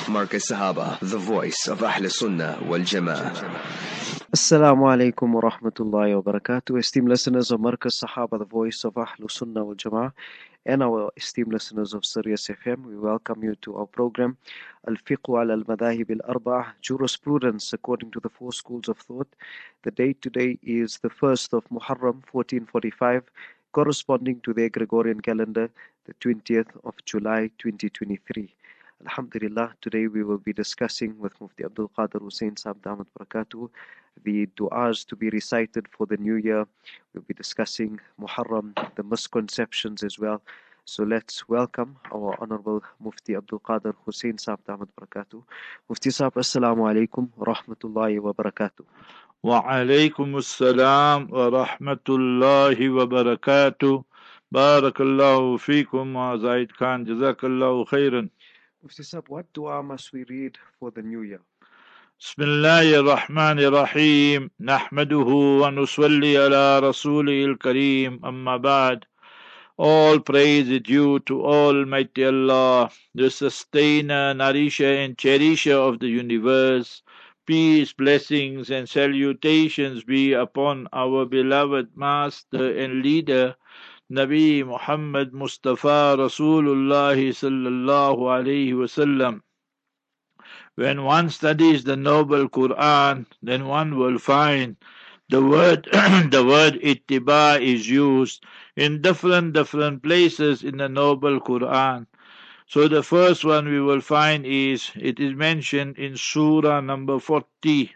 Marcus Sahaba, the voice of Ahl Sunnah wal Jama'ah. Assalamu alaikum wa rahmatullahi wa barakatuh. Esteemed listeners of Markaz Sahaba, the voice of Ahlul Sunnah wal Jama'ah, and our esteemed listeners of Sirius FM, we welcome you to our program Al-Fiqh al-Madahib al-Arba'ah, Jurisprudence according to the four schools of thought. The date today is the 1st of Muharram 1445, corresponding to the Gregorian calendar, the 20th of July 2023. Alhamdulillah, today we will be discussing with Mufti Abdul Qadir Hussain Sahib Damat Barakatuh the du'as to be recited for the new year. We'll be discussing Muharram, the misconceptions as well. So let's welcome our Honorable Mufti Abdul Qadir Hussain Sahib Damat Barakatuh. Mufti Sahib, Assalamu alaikum wa rahmatullahi wa barakatuh. وعليكم السلام ورحمة الله وبركاته. بارك الله فيكم وزايد كان جزاك الله خيرا. Mufti Sahib, what dua must we read for the new year? بسم الله الرحمن الرحيم نحمده ونصلي على رسوله الكريم أما بعد. All praise is due to Almighty Allah, the sustainer, nourisher and cherisher of the universe. Peace, blessings and salutations be upon our beloved master and leader, Nabi Muhammad Mustafa Rasulullah sallallahu alayhi wasallam. When one studies the noble Quran, then one will find the word the word ittiba is used in different places in the noble Quran. So the first one we will find is, it is mentioned in Surah number 40.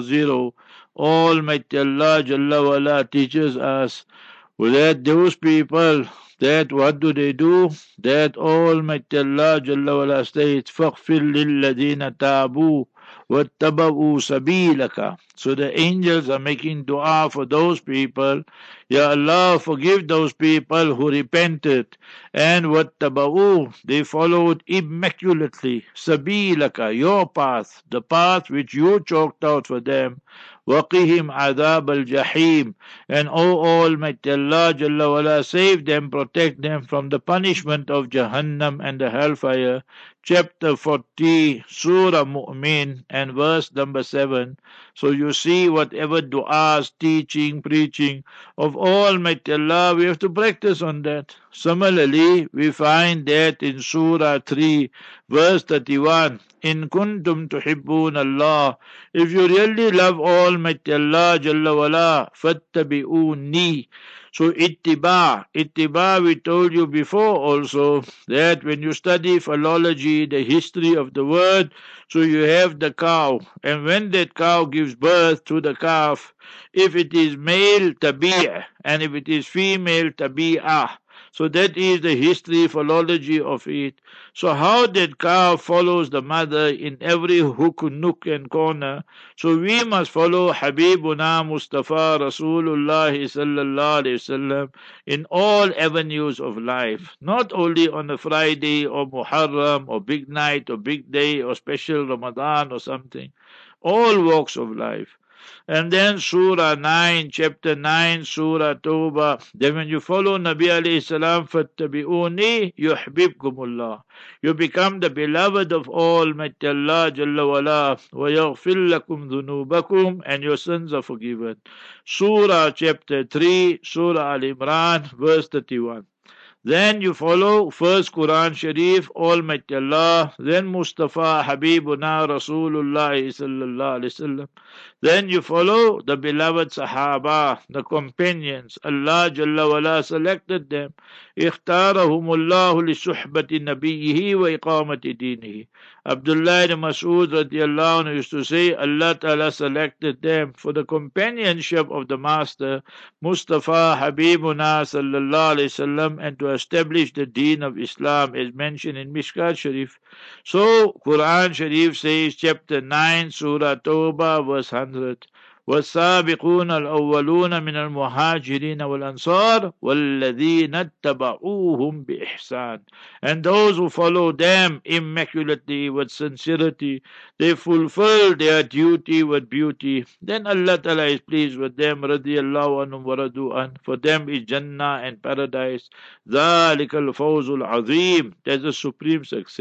Almighty Allah Jalla wala teaches us that those people, that what do they do? That Almighty Allah Jalla wala states, فَاغْفِرْ لِلَّذِينَ تَابُوا وَاتَّبَعُوا سَبِيلَكَ. So the angels are making dua for those people. Ya Allah, forgive those people who repented, and وَاتَّبَعُوا, they followed immaculately, سَبِيلَكَ, your path, the path which you chalked out for them. وَقِهِمْ عَذَابَ الْجَحِيمِ, and O Almighty Allah Jalla wala, save them, protect them from the punishment of Jahannam and the hellfire. Chapter 40, Surah Mu'min, and verse number 7. So you see, whatever du'as, teaching, preaching of Almighty Allah, we have to practice on that. Similarly, we find that in Surah 3, verse 31, In kuntum tuhibbun Allah, if you really love Almighty Allah Jalla wala, fattabi'uni. So ittiba, we told you before also that when you study philology, the history of the word, so you have the cow, and when that cow gives birth to the calf, if it is male, tabi', and if it is female, tabi'ah. So that is the history, philology of it. So how that cow follows the mother in every hook, nook and corner. So we must follow Habibuna Mustafa Rasulullah sallallahu alaihi wasallam in all avenues of life. Not only on a Friday or Muharram or big night or big day or special Ramadan or something. All walks of life. And then Surah 9, chapter 9, Surah Tawbah. Then when you follow Nabi alayhi salam, fattabi'uni yuhbibkumullah. You become the beloved of Almighty Allah Jalla wala, wa yaghfir lakum dhunubakum, and your sins are forgiven. Surah chapter 3, Surah Al-Imran, verse 31. Then you follow first Quran Sharif, Almighty Allah, then Mustafa Habibuna Rasulullah sallallahu alaihi wasallam. Then you follow the beloved Sahaba, the companions. Allah Jalla wala selected them. اختارهم الله لصحبة نبيه وإقامة دينه. Abdullah ibn Mas'ud radiallahu anhu used to say, Allah Ta'ala selected them for the companionship of the Master, Mustafa Habibuna sallallahu alayhi wasallam, and to establish the deen of Islam as mentioned in Mishkat Sharif. So, Quran Sharif says, chapter 9, Surah Tawbah, verse 100. والسابقون الأولون من المهاجرين والأنصار والذين اتبعوهم بإحسان. And those who follow them immaculately with sincerity, they fulfill their duty with beauty. Then Allah Ta'ala is pleased with them. Radiallahu anhum wa radu an. For them is Jannah and paradise. ذَلِكَ الْفَوْزُ الْعَظِيمُ. That's a supreme success.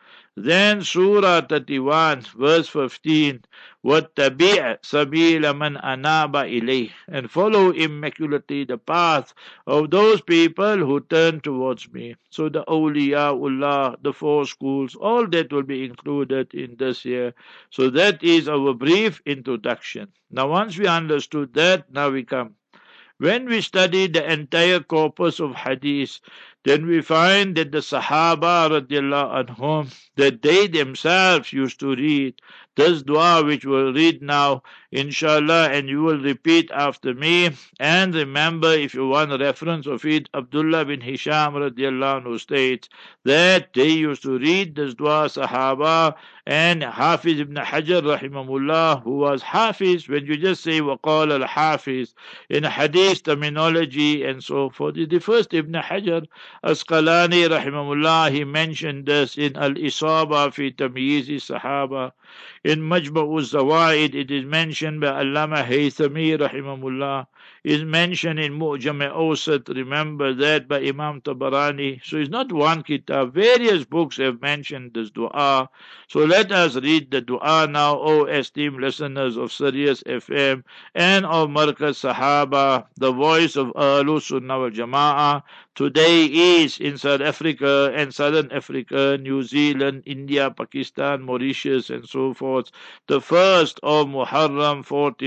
Then Surah 31, verse 15, وَاتَّبِعْ سَبِيلَ مَنْ أَنَابَ إِلَيْهِ, and follow immaculately the path of those people who turn towards me. So the awliyaullah, the four schools, all that will be included in this year. So that is our brief introduction. Now once we understood that, now we come. When we study the entire corpus of hadith, then we find that the Sahaba radiallahu anhum, that they themselves used to read this dua which we'll read now, inshallah, and you will repeat after me. And remember, if you want a reference of it, Abdullah bin Hisham radiallahu anhu states that they used to read this dua, Sahaba, and Hafiz ibn Hajar rahimahullah, who was Hafiz, when you just say waqala al-Hafiz in hadith terminology and so forth, the first Ibn Hajar Asqalani rahimahullah, he mentioned this in Al-Isaba fi Tamyiz Sahaba. In Majma'u Zawaid, it is mentioned by Allama Haythami rahimahullah. Is mentioned in Mu'jam Awsat, remember that, by Imam Tabarani. So it's not one kitab, various books have mentioned this dua. So let us read the dua now, O esteemed listeners of Sirius FM and of Markaz Sahaba, the voice of Ahlus Sunnah wal Jama'ah. Today is in South Africa and Southern Africa, New Zealand, India, Pakistan, Mauritius, and so forth, the 1st of Muharram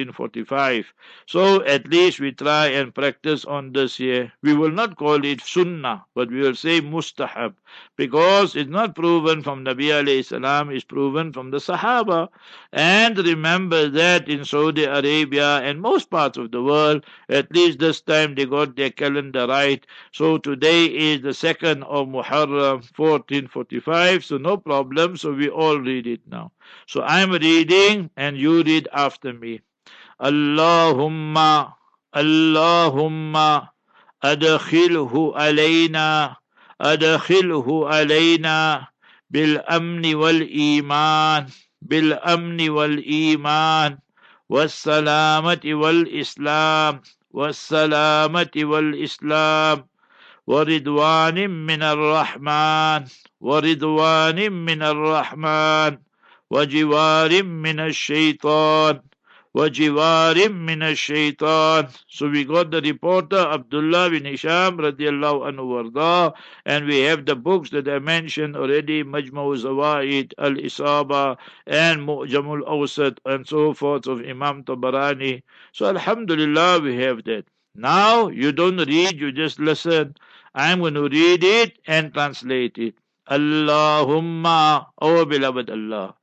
1445. So at least we try and practice on this year. We will not call it Sunnah, but we will say Mustahab, because it's not proven from Nabi alayhi salam, it's proven from the Sahaba. And remember that in Saudi Arabia and most parts of the world, at least this time they got their calendar right. So today is the 2nd of Muharram 1445, so no problem, so we all read it now. So I'm reading and you read after me. Allahumma, Allahumma, adkhilhu alayna, adkhilhu alayna, bil amni wal iman, bil amni wal iman, was salamati wal islam, was salamati wal islam, ورضوان من الرحمن ورضوان من الرحمن وجوار من الشيطان وجوار من الشيطان. So we got the reporter Abdullah bin Hisham radiallahu anhu warda, and we have the books that I mentioned already, Majma'u Zawaid, Al-Isaba, and Mu'jamul Awsat, and so forth of Imam Tabarani. So alhamdulillah we have that. Now you don't read, you just listen. I'm going to read it and translate it. Allahumma, O beloved Allah.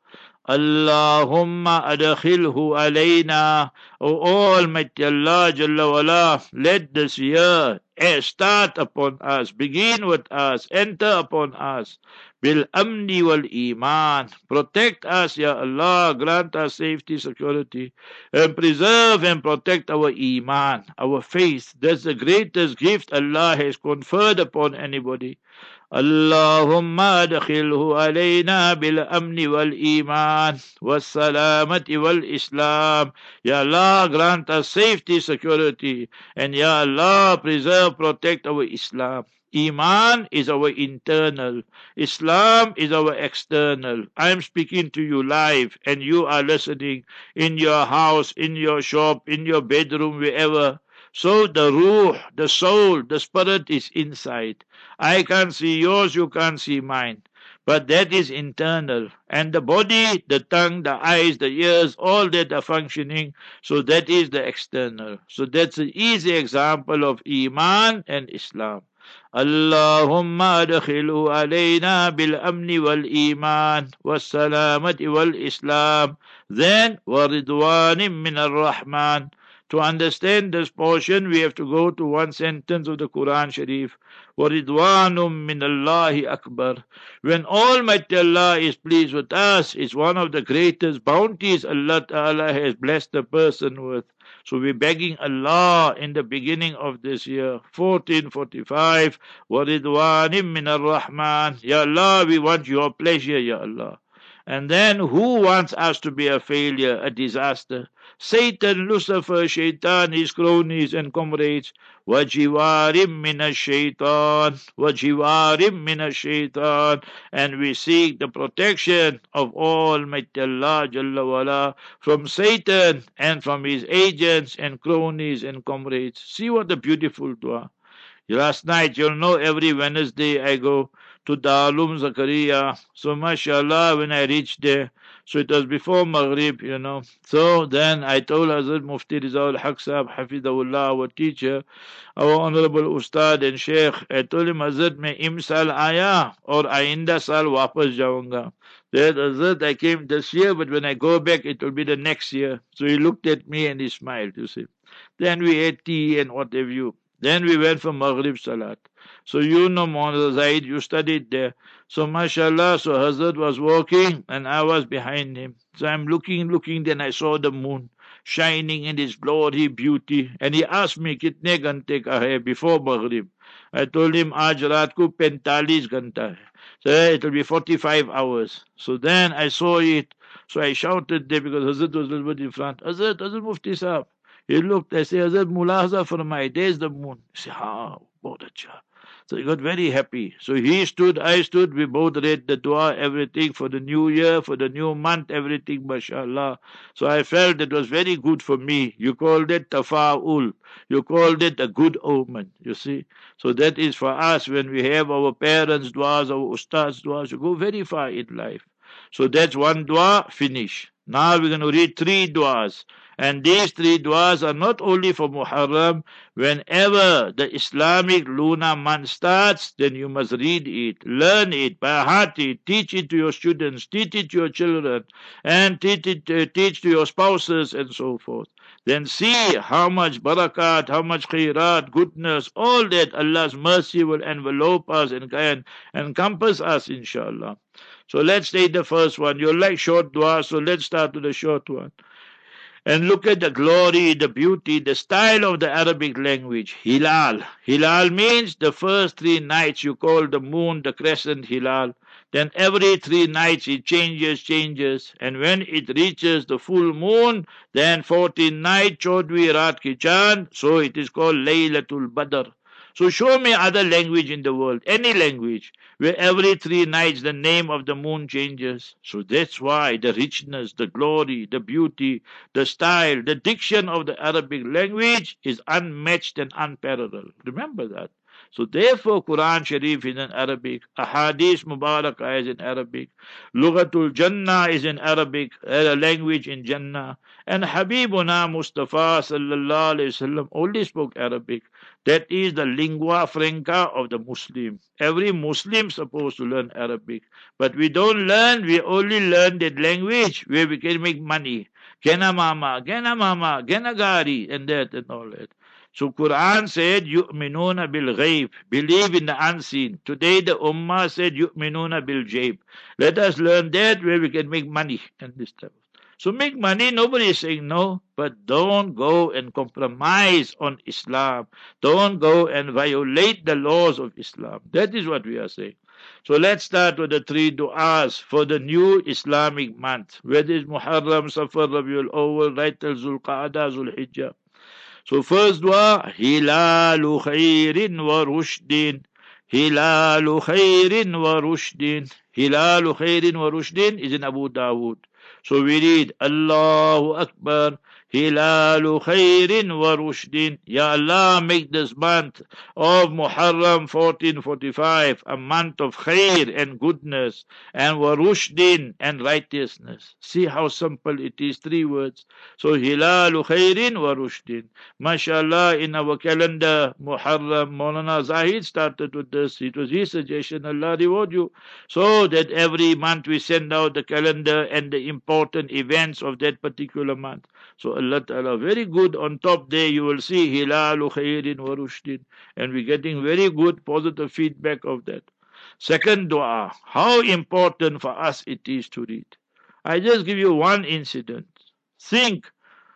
Allahumma adkhilhu alayna, O Almighty Allah Jalla wala, let this year start upon us, begin with us, enter upon us. Bil amni wal iman, protect us, Ya Allah, grant us safety, security, and preserve and protect our iman, our faith. That's the greatest gift Allah has conferred upon anybody. Allahumma adkhilhu alayna bil amni wal iman was salamati wal islam. Ya Allah, grant us safety, security, and Ya Allah, preserve, protect our Islam. Iman is our internal. Islam is our external. I am speaking to you live and you are listening in your house, in your shop, in your bedroom, wherever. So the ruh, the soul, the spirit is inside. I can't see yours, you can't see mine. But that is internal. And the body, the tongue, the eyes, the ears, all that are functioning. So that is the external. So that's an easy example of Iman and Islam. Allahumma adkhilhu alayna bil amni wal iman was salamati wal islam. Then waridwanim min ar-Rahman. To understand this portion, we have to go to one sentence of the Quran Sharif. وَرِضْوَانٌ مِّنَ اللَّهِ أَكْبَرُ. When Almighty Allah is pleased with us, it's one of the greatest bounties Allah Ta'ala has blessed a person with. So we're begging Allah in the beginning of this year, 1445, وَرِضْوَانٍ مِّنَ الرَّحْمَنِ. Ya Allah, we want your pleasure, Ya Allah. And then who wants us to be a failure, a disaster? Satan, Lucifer, Shaitan, his cronies and comrades. وَجِوَارٍ مِّنَ الشَّيْطَانِ وَجِوَارٍ مِّنَ الشَّيْطَانِ. And we seek the protection of Almighty Allah Jalla wala from Satan and from his agents and cronies and comrades. See what a beautiful dua. Last night, you'll know, every Wednesday I go to Darul Zakaria. So mashallah, when I reached there, so it was before Maghrib, So then I told Hazrat Mufti Rizal Haq Sahab, Hafidahullah, our teacher, our honorable Ustad and Sheikh, I told him, Hazrat, मैं im साल आया और आइंदा साल वापस जाऊंगा. That Hazrat, I came this year, but when I go back, it will be the next year. So he looked at me and he smiled, you see. Then we ate tea and what have you. Then we went for Maghrib Salat. So Maulana Zaid, you studied there. So mashallah, so Hazrat was walking and I was behind him. So I'm looking, then I saw the moon shining in its glory, beauty. And he asked me, kitne ghante ka hai before Maghrib? I told him, aaj raat ko 45 ghanta hai. So it will be 45 hours. So then I saw it. So I shouted there because Hazrat was a little bit in front. Hazrat Mufti Sahab. He looked, I said, Hazrat Mulahaza Farmai, there's the moon. He said, ha, bahut acha. So he got very happy. So he stood, I stood, we both read the dua, everything for the new year, for the new month, everything, mashallah. So I felt it was very good for me. You called it tafa'ul. You called it a good omen, you see. So that is for us when we have our parents' duas, our ustads' duas, you go very far in life. So that's one dua, finish. Now we're going to read 3 duas. And these 3 duas are not only for Muharram. Whenever the Islamic lunar month starts, then you must read it, learn it, by heart it, teach it to your students, teach it to your children, and teach to your spouses and so forth. Then see how much barakat, how much khairat, goodness, all that Allah's mercy will envelope us and encompass us, inshallah. So let's take the first one. You like short dua, so let's start with the short one. And look at the glory, the beauty, the style of the Arabic language. Hilal. Hilal means the first 3 nights you call the moon the crescent hilal. Then every 3 nights it changes. And when it reaches the full moon, then 14 night, Chaudhwi Raat Ki Chand. So it is called Laylatul Badr. So show me other language in the world, any language, where every 3 nights the name of the moon changes. So that's why the richness, the glory, the beauty, the style, the diction of the Arabic language is unmatched and unparalleled. Remember that. So therefore Quran Sharif is in Arabic, Ahadith Mubarakah is in Arabic, Lughatul Jannah is in Arabic, language in Jannah, and Habibuna Mustafa sallallahu alayhi wasallam only spoke Arabic. That is the lingua franca of the Muslim. Every Muslim is supposed to learn Arabic. But we don't learn, we only learn that language where we can make money. Gena mama, gena gari, and that and all that. So Quran said, yu'minuna bil ghaib, believe in the unseen. Today the Ummah said, yu'minuna bil jaib. Let us learn that where we can make money and this type. So make money, nobody is saying no, but don't go and compromise on Islam. Don't go and violate the laws of Islam. That is what we are saying. So let's start with the 3 du'as for the new Islamic month. Whether it's Muharram, Safar, Rabiul Awwal, right till Zulqa'dah, Zulhijjah. So first dua, Hilalu khairin wa rushdin. Hilalu khairin wa rushdin. Hilalu khairin wa rushdin is in Abu Dawood. So we read, Allahu Akbar, Hilalu khairin wa rushdin. Ya Allah, make this month of Muharram 1445 a month of khair and goodness, and wa rushdin and righteousness. See how simple it is, 3 words. So Hilalu khairin wa rushdin. MashaAllah, in our calendar, Muharram, Maulana Zahid started with this. It was his suggestion, Allah reward you. So that every month we send out the calendar and the important events of that particular month. So Allah Ta'ala, very good. On top there you will see Hilalu khairin wa rushdin. And we're getting very good positive feedback of that. Second dua, how important for us it is to read. I just give you one incident. Think,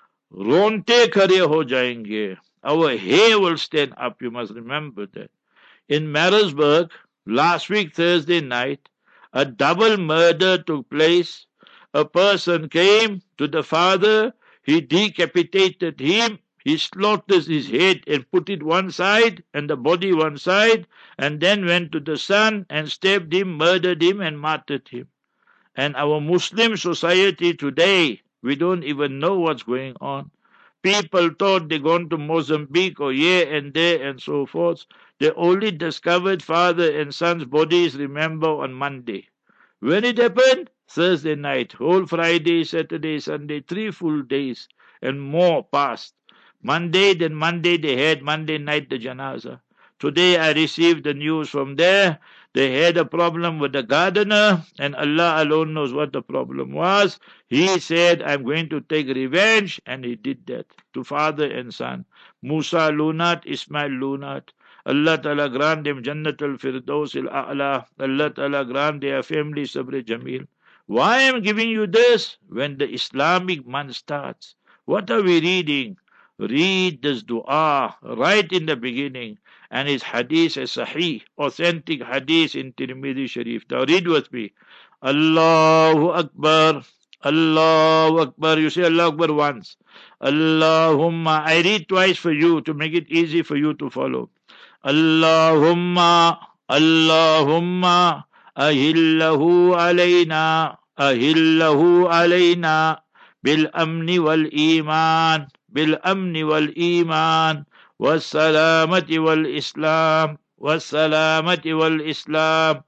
ronte khare ho jayenge. Our hair will stand up, you must remember that. In Marisburg, last week Thursday night, A double murder took place. A person came to the father, he decapitated him, he slaughtered his head and put it one side and the body one side, and then went to the son and stabbed him, murdered him and martyred him. And our Muslim society today, we don't even know what's going on. People thought they're going to Mozambique or here and there and so forth. They only discovered father and son's bodies, remember, on Monday. When it happened? Thursday night. Whole Friday, Saturday, Sunday, 3 full days and more passed. Monday they had Monday night the janaza. Today I received the news from there. They had a problem with the gardener, and Allah alone knows what the problem was. He said, I'm going to take revenge, and he did that to father and son. Musa Lunat, Ismail Lunat. Allah Ta'ala grant them Jannatul Firdaus al-A'la. Allah Ta'ala grant their family Sabr Jamil. Why am I giving you this? When the Islamic month starts, what are we reading? Read this dua right in the beginning. And his hadith is sahih, authentic hadith in Tirmidhi Sharif. Now read with me. Allahu Akbar. Allahu Akbar. You say Allahu Akbar once. Allahumma. I read twice for you to make it easy for you to follow. Allahumma. Allahumma. Ahillahu alayna. Ahillahu alayna. Bil amni wal iman. Bil amni wal iman. والسلامة والإسلام والسلامة والإسلام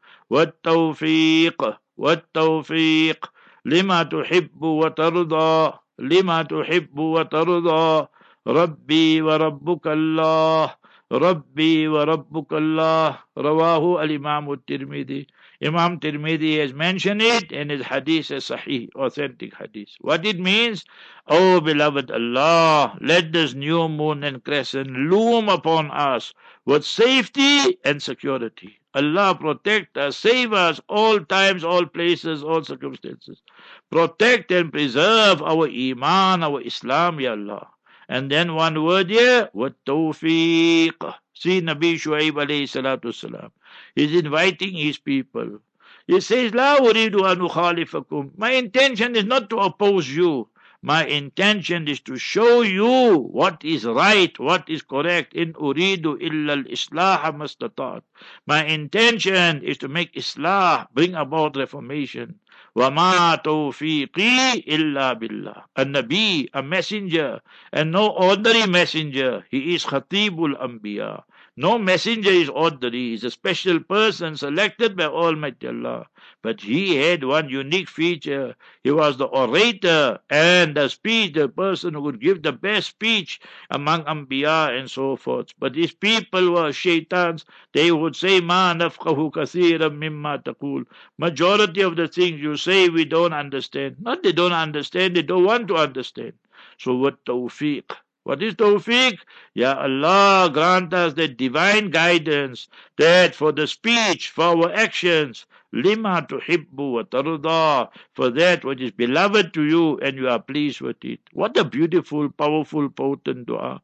والتوفيق لما تحب وترضى لما تحب وترضى ربي وربك الله ربي وربك الله رواه الإمام الترمذي. Imam Tirmidhi has mentioned it, and his hadith is sahih, authentic hadith. What it means? Oh, beloved Allah, let this new moon and crescent loom upon us with safety and security. Allah protect us, save us, all times, all places, all circumstances. Protect and preserve our iman, our Islam, Ya Allah. And then one word here, with tawfiq. See Nabi Shuaib alayhi salatu salam. He's inviting his people. He says, La uridu an ukhalifakum. My intention is not to oppose you. My intention is to show you what is right, what is correct. In uridu illa al-islah mastata'at. My intention is to make islah, bring about reformation. وَمَا تَوْفِيقِي إِلَّا بِاللَّهِ. A Nabi, a messenger, and no ordinary messenger. He is Khatibul Anbiya. No messenger is ordinary. He is a special person selected by Almighty Allah. But he had one unique feature. He was the orator and the speech, the person who would give the best speech among Anbiya and so forth. But his people were shaitans. They would say, Ma nafqahu kathiran mimma taqul. Majority of the things you say we don't understand. Not they don't understand, they don't want to understand. So what tawfiq? What is tawfiq? Ya Allah, grant us the divine guidance that for the speech, for our actions, lima tuhibbu wa tarda, for that which is beloved to you and you are pleased with it. What a beautiful, powerful, potent dua.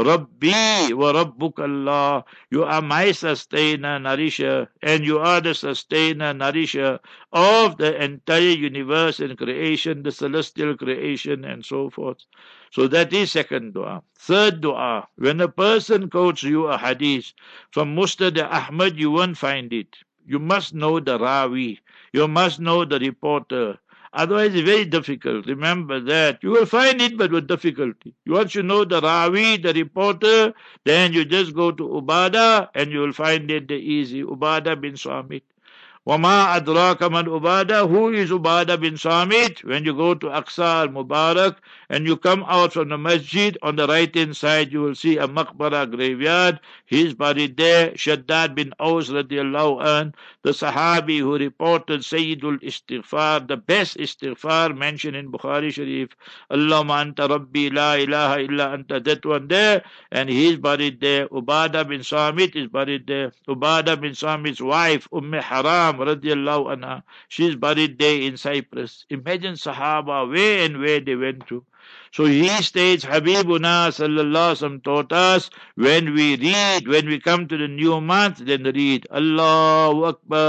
Rabbi wa Rabbuk Allah. You are my sustainer, nourisher, and you are the sustainer, nourisher of the entire universe and creation, the celestial creation and so forth. So that is second dua. Third dua, when a person quotes you a hadith from Musnad Ahmad, you won't find it. You must know the rawi. You must know the reporter. Otherwise, it's very difficult. Remember that. You will find it, but with difficulty. Once you know the rawi, the reporter, then you just go to Ubadah and you will find it easy. Ubadah bin Samit. وَمَا أَدْرَاكَ مَنْ Ubadah. Who is Ubadah bin Samit? When you go to Aqsa al-Mubarak and you come out from the masjid, on the right hand side you will see a maqbara graveyard. He is buried there. Shaddad bin Aus radiallahu an, the Sahabi who reported Sayyidul Istighfar, the best Istighfar mentioned in Bukhari Sharif. Allahumma anta Rabbi la ilaha illa anta, that one there. And he is buried there. Ubadah bin Samit is buried there. Ubadah bin Samit's wife, Haram radiallahu anha, she is buried there in Cyprus. Imagine Sahaba, where and where they went to. So he states, Habibuna sallallahu alaihi wasallam taught us, when we read, when we come to the new month, then read Allahu Akbar,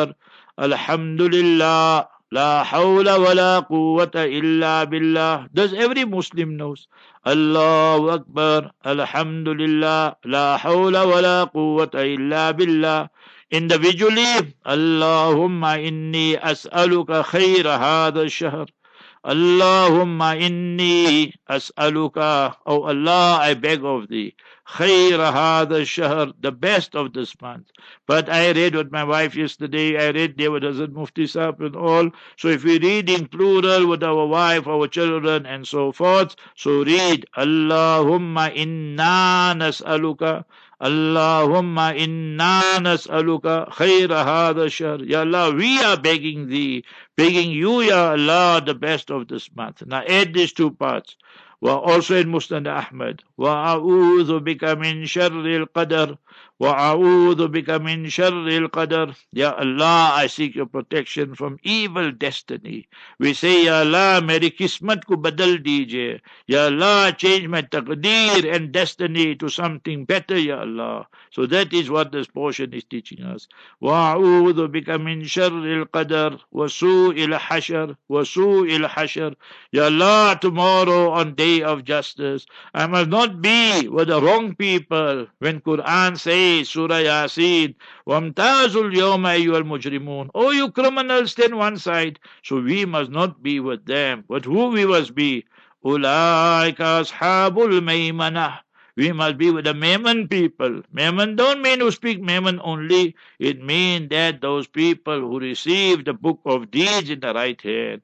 Alhamdulillah, la hawla wa la quwwata illa billah. Does every Muslim knows? Allahu Akbar, Alhamdulillah, la hawla wa la quwwata illa billah. Individually, Allahumma inni as'aluka khayra hadha shahr. Allahumma inni as'aluka, oh Allah, I beg of thee, khayra hadha shahr, the best of this month. But I read with my wife yesterday, I read there with Hazrat Mufti Sahib and all. So if we read in plural with our wife, our children and so forth, so read Allahumma inna nas'aluka. Allahumma inna nas'aluka khayra hadha shahr. Ya Allah, we are begging thee, begging you, Ya Allah, the best of this month. Now add these two parts. Also in Musnad Ahmad. وَأَعُوذُ بِكَ مِنْ شَرِّ الْقَدَرِ وَأَعُوذُ بِكَ مِنْ شَرِّ الْقَدَرِ. Ya Allah, I seek your protection from evil destiny. We say, Ya Allah, meri kismat ko badal dijiye. Ya Allah, change my taqdeer and destiny to something better, Ya Allah. So that is what this portion is teaching us. وَأَعُوذُ بِكَ مِنْ شَرِّ الْقَدَرِ وَسُوءِ الْحَشَرِ وَسُوءِ الْحَشَرِ. Ya Allah, tomorrow on day of justice, I must not be with the wrong people. When Quran says, Surah Yasin, وَامْتَازُوا الْيَوْمَ أَيُّهَا الْمُجْرِمُونَ, oh, you criminals, stand one side. So we must not be with them. But who we must be? أُولَٰئِكَ أَصْحَابُ الْمَيْمَنَةِ. We must be with the Maiman people. Maiman don't mean who speak Maiman only. It means that those people who receive the book of deeds in the right hand.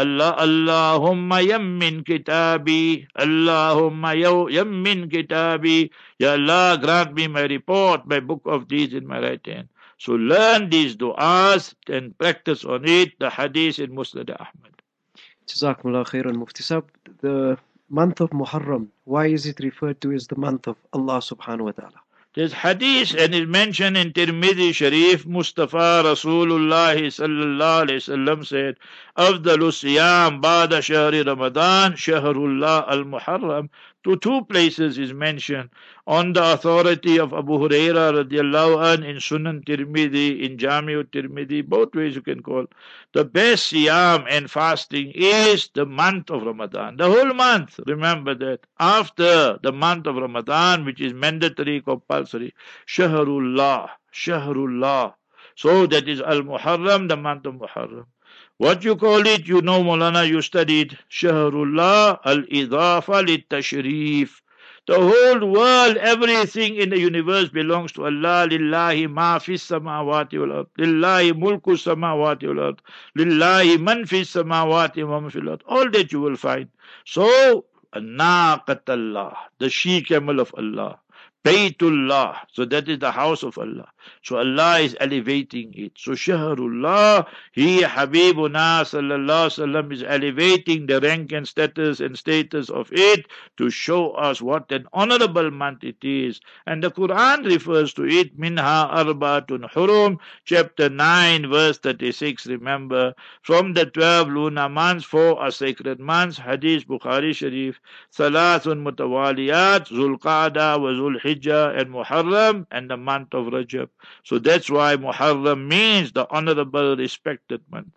Allahumma yammin kitabi. Allahumma yammin kitabi. Ya Allah, grant me my report, my book of deeds in my right hand. So learn these du'as and practice on it. The hadith in Musnad Ahmad. Jazakumullah khairan, Mufti Sahib. The month of Muharram, why is it referred to as the month of Allah subhanahu wa ta'ala? There's hadith and it's mentioned in Tirmidhi Sharif. Mustafa Rasulullah sallallahu alayhi wasallam said, Afdalu siyam ba'da shahri Ramadan, shahrullah al-Muharram. To two places is mentioned on the authority of Abu Huraira radiallahu an in Sunan Tirmidhi, in Jami'u Tirmidhi, both ways you can call. The best siyam and fasting is the month of Ramadan. The whole month, remember that. After the month of Ramadan, which is mandatory, compulsory, Shahrullah, Shahrullah. So that is Al-Muharram, the month of Muharram. What you call it, you know, Maulana, you studied. Shahrullah al-Idafa lit-Tashrif. The whole world, everything in the universe belongs to Allah. Lillahi ma fis samawati wal ard. Lillahi mulku samawati wal ard. Lillahi man fis samawati wa man fil ard. All that you will find. So, naqat Allah, the she camel of Allah. Baytullah, so that is the house of Allah. So Allah is elevating it. So Shahrullah, He Habibuna sallallahu alaihi wasallam is elevating the rank and status of it to show us what an honorable month it is. And the Quran refers to it, Minha Arbatun Hurum, chapter 9, verse 36. Remember, from the 12 lunar months, 4 are sacred months. Hadith Bukhari Sharif, Salathun Mutawaliyat, Zulqa'dah wa Zulhijjah and Muharram, and the month of Rajab. So that's why Muharram means the honorable, respected month.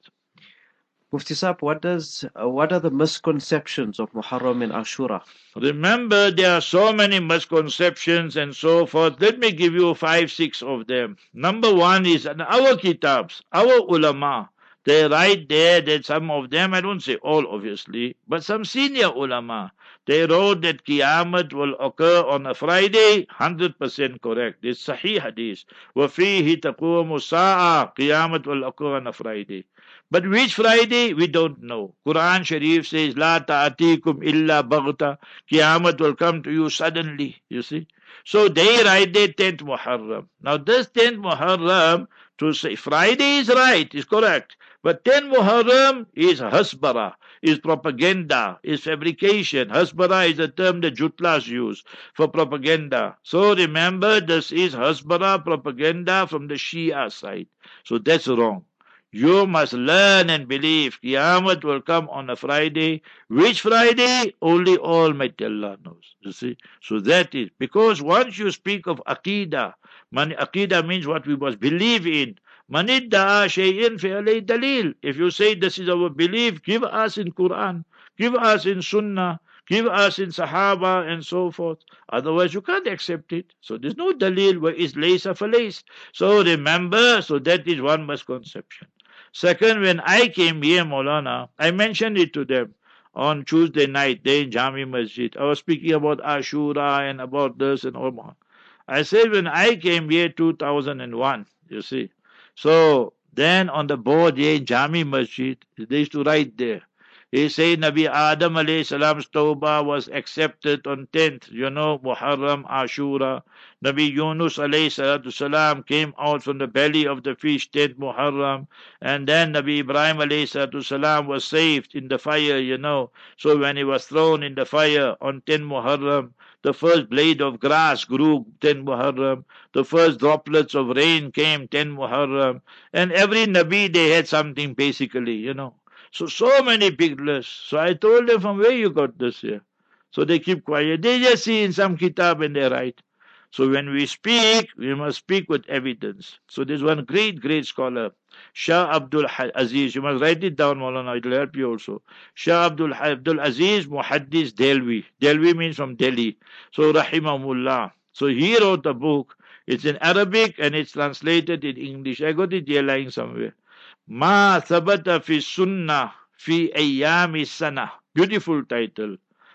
Mufti Sahib, what are the misconceptions of Muharram and Ashura? Remember, there are so many misconceptions and so forth. Let me give you 5, 6 of them. Number one is in our kitabs, our ulama. They write there that some of them, I don't say all obviously, but some senior ulama, they wrote that Qiyamah will occur on a Friday, 100% correct. It's Sahih Hadith. وَفِيهِ تَقُومُ السَّاعَةِ Qiyamah will occur on a Friday. But which Friday? We don't know. Quran Sharif says, لَا تَأْتِيكُمْ إِلَّا بَغْتَةً Qiyamah will come to you suddenly, you see. So they write their 10th Muharram. Now this 10th Muharram, to say Friday is right, is correct. But 10 Muharram is hasbara, is propaganda, is fabrication. Hasbara is a term that Jutlas use for propaganda. So remember, this is hasbara, propaganda from the Shia side. So that's wrong. You must learn and believe Qiyamah will come on a Friday. Which Friday? Only Almighty Allah knows. You see? So that is, because once you speak of Aqidah, Aqidah means what we must believe in. Manidda'a shay'in fi alayhi dalil. If you say this is our belief, give us in Quran, give us in Sunnah, give us in Sahaba and so forth. Otherwise you can't accept it. So there's no dalil where is laysa for lays. So remember, so that is one misconception. Second, when I came here, Maulana, I mentioned it to them on Tuesday night, there in Jami Masjid. I was speaking about Ashura and about this and all. I said when I came here 2001, you see. So then on the board here in Jami Masjid, they used to write there. He said Nabi Adam alayhi salam's tawbah was accepted on 10th, Muharram Ashura. Nabi Yunus alayhi salatu salam came out from the belly of the fish 10th Muharram. And then Nabi Ibrahim alayhi salatu salam was saved in the fire, So when he was thrown in the fire on 10 Muharram, the first blade of grass grew 10 Muharram. The first droplets of rain came 10 Muharram. And every Nabi, they had something basically, So many big lists. So I told them, from where you got this here? So they keep quiet. They just see in some kitab and they write. So when we speak, we must speak with evidence. So there's one great, great scholar, Shah Abdul Aziz. You must write it down, Maulana. It will help you also. Shah Abdul Aziz Muhaddis Delhi. Delhi means from Delhi. So Rahimahullah. So he wrote a book. It's in Arabic and it's translated in English. I got it here lying somewhere. Ma Thabata fi Sunnah fi Ayyami Sana. Beautiful title.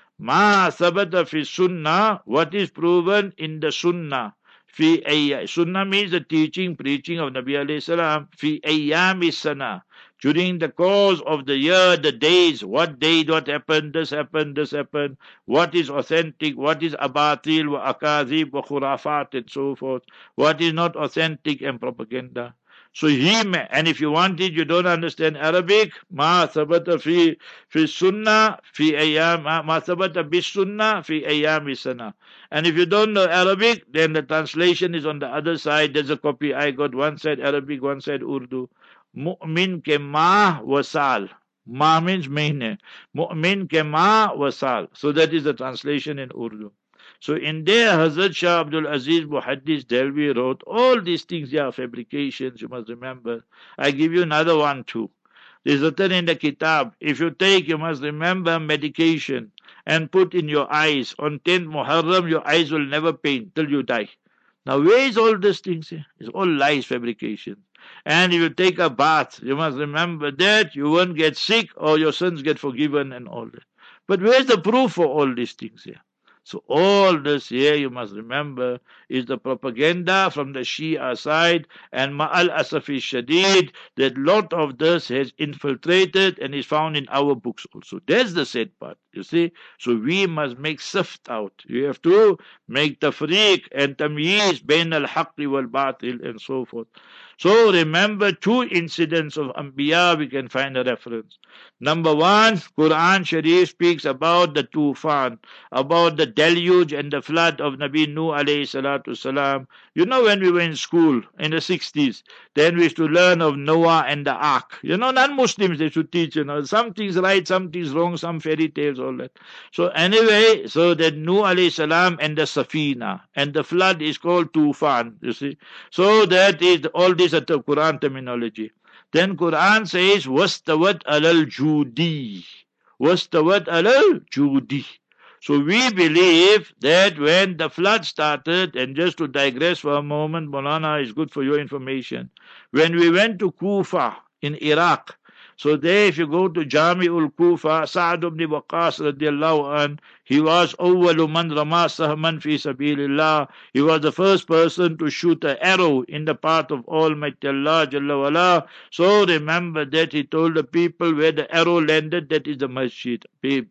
Ma Thabata fi Sunnah. What is proven in the Sunnah? Fi Ayyami. Sunnah means the teaching, preaching of Nabi alayhi salam. Fi Ayyami Sana. During the course of the year, the days, what day, what happened, this happened, this happened, what is authentic, what is abatil, wa akazib, wa khurafat, and so forth, what is not authentic and propaganda. So and if you want it, you don't understand Arabic, ma thabata fi sunnah fi ayyam, ma thabata bis sunnah fi ayyam sana. And if you don't know Arabic, then the translation is on the other side. There's a copy I got, one side Arabic, one side Urdu. Mu'min ke ma wasal. Ma means mahine. Mu'min ke ma wasal. So that is the translation in Urdu. So in there, Hazrat Shah Abdul Aziz Muhaddis Delhi wrote all these things. They are fabrications, you must remember. I give you another one too. There's written in the kitab, if you take, you must remember, medication and put in your eyes. On 10th Muharram, your eyes will never pain till you die. Now where is all these things here? It's all lies, fabrication. And if you take a bath, you must remember that you won't get sick or your sins get forgiven and all that. But where's the proof for all these things here? So all this here, you must remember, is the propaganda from the Shia side, and Ma'al Asafi Shadid, that lot of this has infiltrated and is found in our books also. That's the sad part, you see. So we must make sift out. You have to make tafriq and tamyiz bain al-haqqi wal-batil and so forth. So remember two incidents of Anbiya, we can find a reference. Number one, Quran Sharif speaks about the Tufan, about the deluge and the flood of Nabi Nuh alayhi salatu salam. When we were in school in the 60s, then we used to learn of Noah and the Ark. Non-Muslims, they should teach, some things right, some things wrong, some fairy tales, all that. So anyway, so that Nuh alayhi salam and the Safina, and the flood is called Tufan, you see. So that is all this at the Quran terminology. Then Quran says, wastawat alal judi. Wastawat alal judi. So we believe that when the flood started, and just to digress for a moment, Maulana, is good for your information. When we went to Kufa in Iraq, so there if you go to Jami'ul Kufa, Sa'ad ibn Waqqas radiallahu an, he was awwalu man rama sahman fi sabilillah. He was the first person to shoot an arrow in the path of Almighty Allah Jalla wala. So remember that he told the people where the arrow landed, that is the masjid.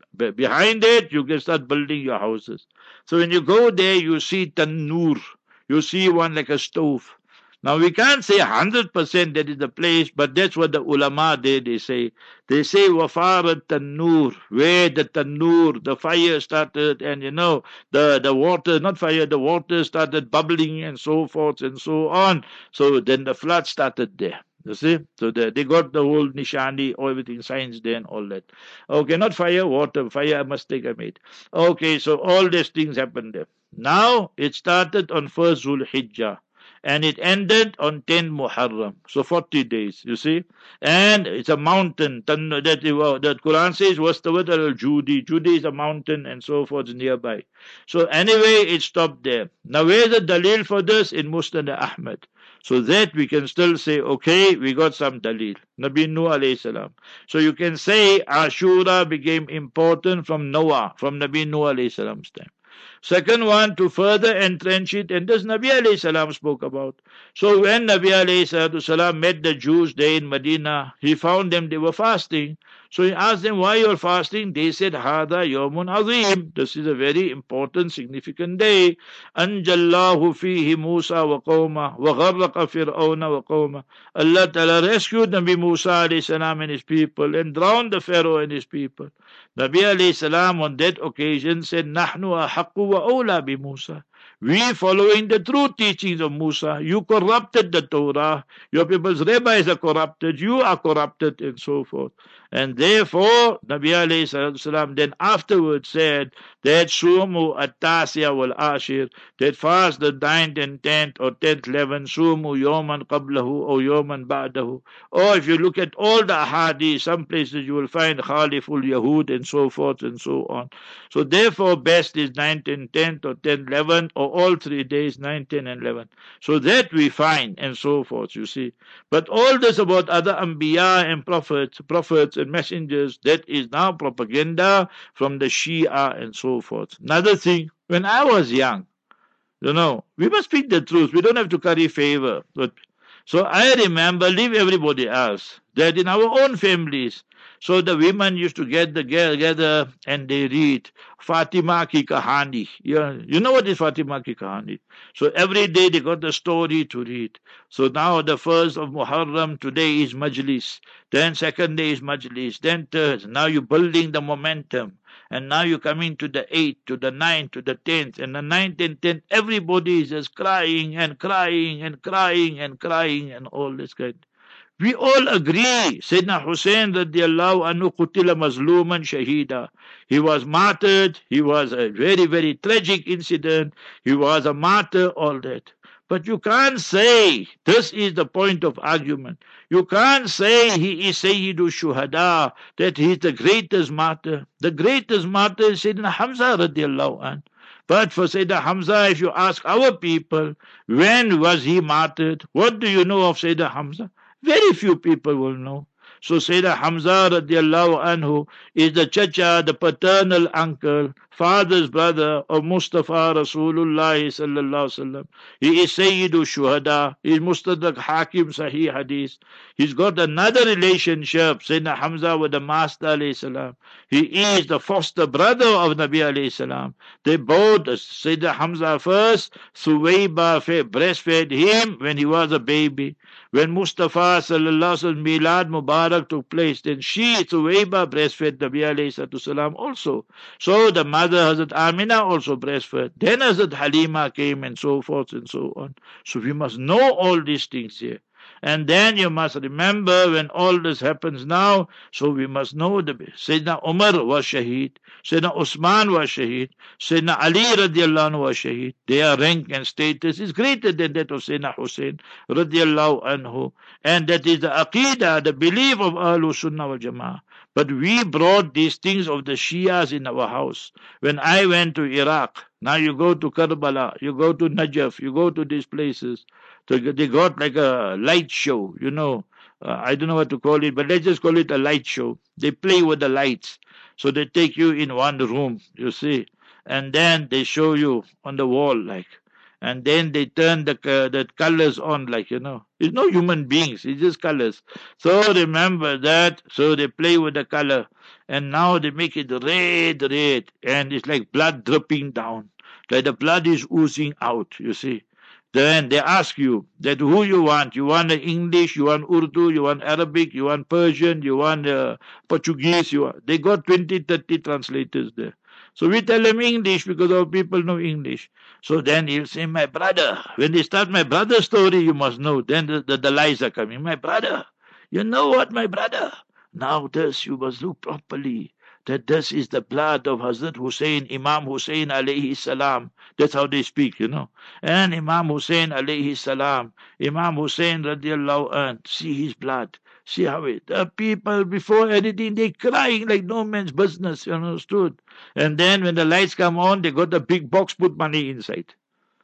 Behind it, you can start building your houses. So when you go there, you see tannoor. You see one like a stove. Now we can't say 100% that is the place, but that's what the ulama they say. They say wafarat tannoor, where the tannoor, the fire started, and the water, not fire, the water started bubbling and so forth and so on. So then the flood started there. You see? So they got the whole nishani, everything, signs there and all that. Okay, not fire, water. Fire, a mistake I made. Okay, so all these things happened there. Now it started on 1st Zul Hijjah. And it ended on 10 Muharram. So 40 days, you see. And it's a mountain. That Quran says, Wastawat al-Judi. Judi is a mountain and so forth nearby. So anyway, it stopped there. Now where's the dalil for this? In Musnad Ahmad. So that we can still say, okay, we got some dalil. Nabi Nuh alayhi salam. So you can say Ashura became important from Noah, from Nabi Nuh alayhi salam's time. Second one, to further entrench it, and this Nabi alayhi salam spoke about. So when Nabi alayhi salam met the Jews there in Medina, he found them, they were fasting. So he asked them, why you are fasting? They said, Hada Yawmun Azim. This is a very important, significant day. Anjallahu fihi Musa wa qawma wa gharraqa Fir'auna wa qawma. Allah Ta'ala rescued Nabi Musa alayhi salam and his people and drowned the Pharaoh and his people. Nabi alayhi salam on that occasion said, Nahnu ahaqqu wa awla bi Musa. We following the true teachings of Musa. You corrupted the Torah. Your people's rabbis are corrupted. You are corrupted and so forth. And therefore, Nabi alayhi salam then afterwards said that Sumu at-Tasya wal-Ashir, that fast the 9th and 10th or 10th, 11th, Sumu Yoman Qablahu or Yoman Ba'dahu. Or if you look at all the ahadith, some places you will find Khaliful Yahud and so forth and so on. So therefore, best is 9th and 10th or 10th, 11th or all 3 days, 9, 10 and 11. So that we find and so forth, you see. But all this about other Anbiya and prophets and messengers, that is now propaganda from the Shia and so forth. Another thing, when I was young, we must speak the truth. We don't have to curry favor. So I remember, leave everybody else, that in our own families, so the women used to get together and they read Fatima ki Kahani. You know what is Fatima ki Kahani? So every day they got the story to read. So now the 1st of Muharram, today is Majlis. Then 2nd day is Majlis. Then 3rd. Now you're building the momentum. And now you're coming to the 8th, to the 9th, to the 10th. And the 9th and 10th, everybody is just crying and crying and crying and crying and all this kind. We all agree. Sayyidina Hussein radiallahu anhu qutila mazluman shahida. He was martyred. He was a very, very tragic incident. He was a martyr, all that. But you can't say, this is the point of argument. You can't say he is Sayyidu Shuhada, that he is the greatest martyr. The greatest martyr is Sayyidina Hamza radiallahu anhu. But for Sayyidina Hamza, if you ask our people, when was he martyred? What do you know of Sayyidina Hamza? Very few people will know. So Sayyidina Hamza radiallahu anhu is the chacha, the paternal uncle, father's brother of Mustafa Rasulullah sallallahu alaihi wasallam. He is Sayyidu Shuhada. He is Mustadrak Hakim Sahih Hadith. He's got another relationship, Sayyidina Hamza, with the Master alayhi salam. He is the foster brother of Nabi alayhi salam. They both, Sayyidina Hamza first, Suwayba breastfed him when he was a baby. When Mustafa sallallahu alaihi wasallam Milad Mubarak took place, then she, Suwayba, breastfed Nabi alayhi salam also. So the mother Hazrat Amina also breastfed. Then Hazrat Halima came and so forth and so on. So we must know all these things here. And then you must remember when all this happens now, so we must know the Sayyidina Umar was Shaheed, Sayyidina Usman was Shaheed, Sayyidina Ali radiallahu anhu was Shaheed. Their rank and status is greater than that of Sayyidina Hussein radiallahu anhu. And that is the Aqidah, the belief of Ahlul Sunnah wal Jama'ah. But we brought these things of the Shias in our house. When I went to Iraq, now you go to Karbala, you go to Najaf, you go to these places. So they got like a light show, I don't know what to call it, but let's just call it a light show. They play with the lights. So they take you in one room, you see, and then they show you on the wall, and then they turn the colors on, It's no human beings, it's just colors. So remember that, so they play with the color, and now they make it red, and it's like blood dripping down, like the blood is oozing out, you see. Then they ask you that who you want. You want English, you want Urdu, you want Arabic, you want Persian, you want Portuguese. They got 20, 30 translators there. So we tell them English because our people know English. So then he'll say, my brother. When they start my brother's story, you must know. Then the lies are coming. My brother. You know what, my brother? Now this, you must look properly. that this is the blood of Hazrat Hussein, Imam Hussein alayhi salam. That's how they speak, And Imam Hussein alayhi salam, Imam Hussein radiallahu anh, see his blood. See how the people before anything, they crying like no man's business, you understood? And then when the lights come on, they got a big box, put money inside.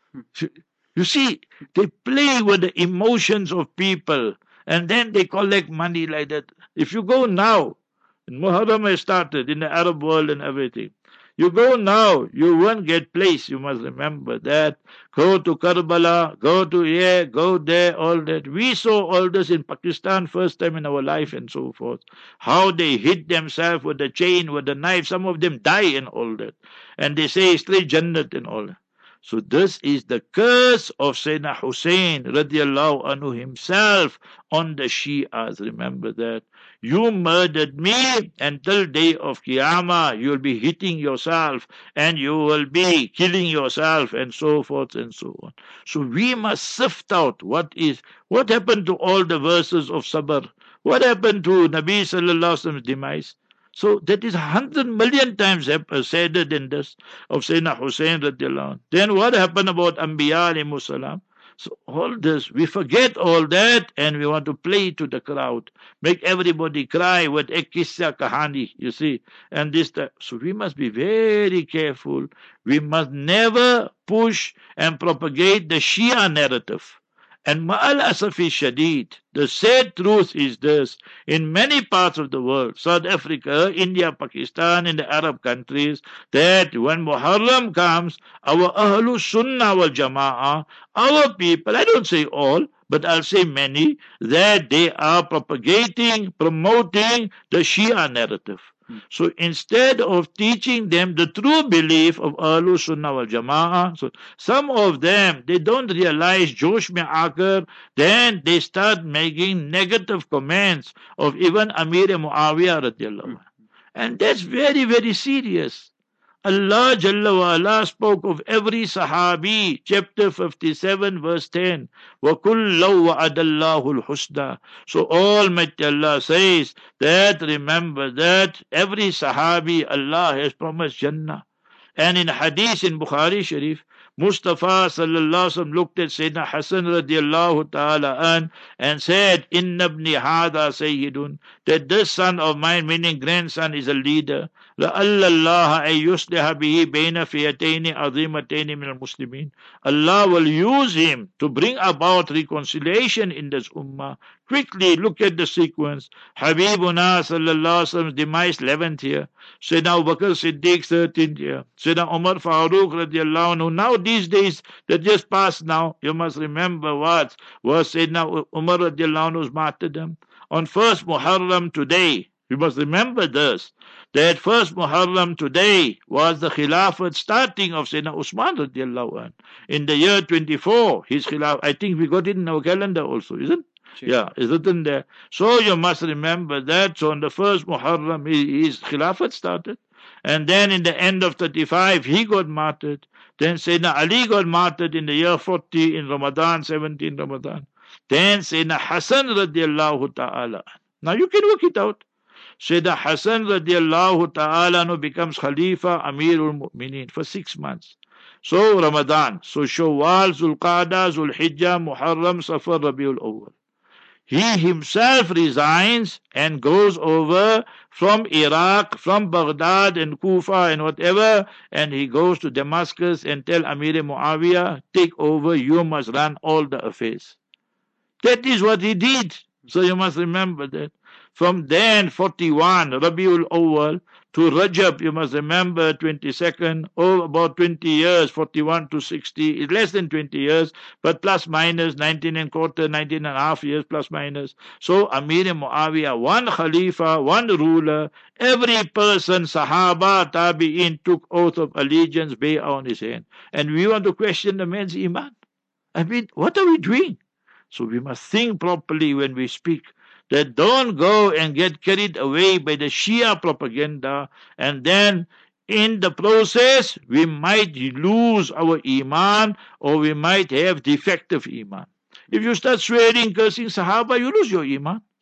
You see, they play with the emotions of people and then they collect money like that. If you go now, Muharram has started in the Arab world and everything. You go now, you won't get place. You must remember that. Go to Karbala, go to here, go there, all that. We saw all this in Pakistan first time in our life and so forth. How they hit themselves with the chain, with the knife. Some of them die and all that. And they say straight Jannat and all that. So this is the curse of Sayyidina Hussein radiallahu anhu himself on the Shias. Remember that. You murdered me, and till day of Qiyamah you will be hitting yourself and you will be killing yourself and so forth and so on. So we must sift out what happened to all the verses of Sabr. What happened to Nabi sallallahu alaihi wasallam's demise? So that is 100 million times sadder than this of Sayyidina Hussein radiallahu anh. Then what happened about Anbiya alayhimus salam? So all this, we forget all that and we want to play to the crowd. Make everybody cry with ek kissa kahani, you see. And this time. So we must be very careful. We must never push and propagate the Shia narrative. And ma'al asafi shadid, the sad truth is this, in many parts of the world, South Africa, India, Pakistan, in the Arab countries, that when Muharram comes, our Ahlus Sunnah wal Jama'ah, our people, I don't say all, but I'll say many, that they are propagating, promoting the Shia narrative. So instead of teaching them the true belief of Ahlus Sunnah wal Jama'ah, so some of them, they don't realize Josh mein aakar, then they start making negative comments of even Amir Muawiyah radiallahu anh. And that's very, very serious. Allah Jalla wa Ala spoke of every Sahabi, chapter 57, verse 10. وَكُلَّوْ وَعَدَ اللَّهُ الْحُسْنَى. So Almighty Allah says that, remember that every Sahabi, Allah has promised Jannah. And in Hadith in Bukhari Sharif, Mustafa sallallahu alaihi wasallam looked at Sayyidina Hassan radiallahu ta'ala an and said, Inna ibni hadha sayyidun, that this son of mine, meaning grandson, is a leader. لَأَلَّ اللَّهَ أَن يُصْلِحَ بِهِ بَيْنَ فِيَتَيْنِ عَظِيمَتَيْنِ مِنَ الْمُسْلِمِينَ. Allah will use him to bring about reconciliation in this ummah. Quickly look at the sequence. Habibuna sallallahu alaihi wasallam's demise 11th year. Sayyidina Abu Bakr Siddiq 13th year. Sayyidina Umar Farooq radiallahu anhu. Now these days that just passed now, you must remember what was Sayyidina Umar radiallahu anhu's martyrdom. On first Muharram today, you must remember this, that first Muharram today was the Khilafat starting of Sayyidina Usman radiallahu anhu. In the year 24, his Khilafat, I think we got it in our calendar also, isn't it? Yeah, is it in there? So you must remember that. So on the first Muharram, his Khilafat started. And then in the end of 35, he got martyred. Then Sayyidina Ali got martyred in the year 40 in Ramadan, 17 Ramadan. Then Sayyidina Hassan radiallahu ta'ala. Now you can work it out. Sayyidina Hassan radiallahu ta'ala who becomes Khalifa Amirul Mu'mineen for 6 months. So Ramadan, so Shawwal, Zulqa'dah, Zulhijjah, Muharram, Safar, Rabiul Awwal. He himself resigns and goes over from Iraq, from Baghdad and Kufa and whatever, and he goes to Damascus and tell Amir Muawiyah, take over, you must run all the affairs. That is what he did. So you must remember that. From then, 41, Rabiul Awwal, to Rajab, you must remember, 22nd, about 20 years, 41 to 60, it's less than 20 years, but plus minus 19 and quarter, 19 and a half years, plus minus. So Amir Muawiyah, one Khalifa, one ruler, every person, Sahaba, Tabi'in, took oath of allegiance, bay'ah on his hand. And we want to question the man's iman. I mean, what are we doing? So we must think properly when we speak. That don't go and get carried away by the Shia propaganda, and then in the process we might lose our iman or we might have defective iman. If you start swearing, cursing Sahaba, you lose your iman.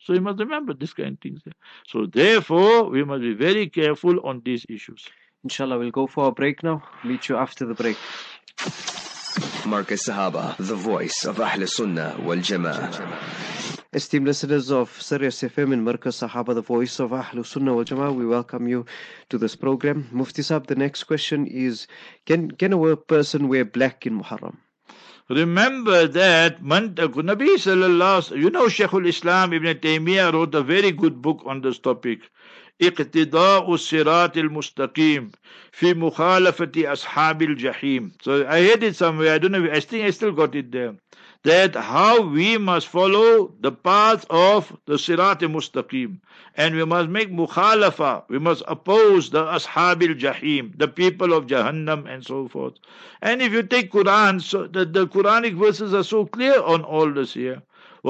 So you must remember this kind of things. So therefore, we must be very careful on these issues. Inshallah, we'll go for a break now. Meet you after the break. Marcus Sahaba, the voice of Ahl Sunnah wal Jama'ah. Esteemed listeners of Sirius FM in Markaz Sahaba, the voice of Ahl Sunnah wal Jama'ah, we welcome you to this program. Mufti Sahab, the next question is, can a person wear black in Muharram? Remember that Nabi sallallahu, Shaykhul Islam Ibn Taymiyyah wrote a very good book on this topic. اقتداء الصراط المستقيم في مخالفة أصحاب الجحيم. So I heard it somewhere, I don't know, I think I still got it there. That how we must follow the path of the Sirat al-Mustaqim, and we must make mukhalafa, we must oppose the Ashab al-Jahim, the people of Jahannam and so forth. And if you take Quran, so the Quranic verses are so clear on all this here.